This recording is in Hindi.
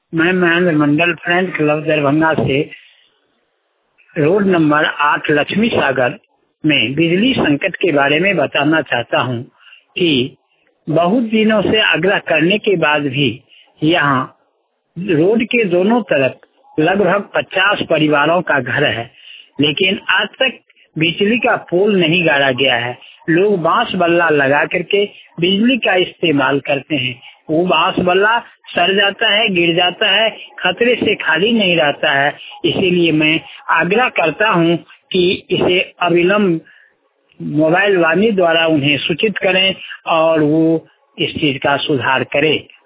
मैं महेंद्र मंडल फ्रेंड क्लब दरभंगा से रोड नंबर 8 लक्ष्मी सागर में बिजली संकट के बारे में बताना चाहता हूं कि बहुत दिनों से आग्रह करने के बाद भी यहाँ रोड के दोनों तरफ लगभग 50 परिवारों का घर है, लेकिन आज तक बिजली का पोल नहीं गाड़ा गया है। लोग बांस बल्ला लगा करके बिजली का इस्तेमाल करते हैं। वो बांस बल्ला सड़ जाता है, गिर जाता है, खतरे से खाली नहीं रहता है। इसीलिए मैं आग्रह करता हूं कि इसे अविलंब मोबाइल वाणी द्वारा उन्हें सूचित करें और वो इस चीज का सुधार करें।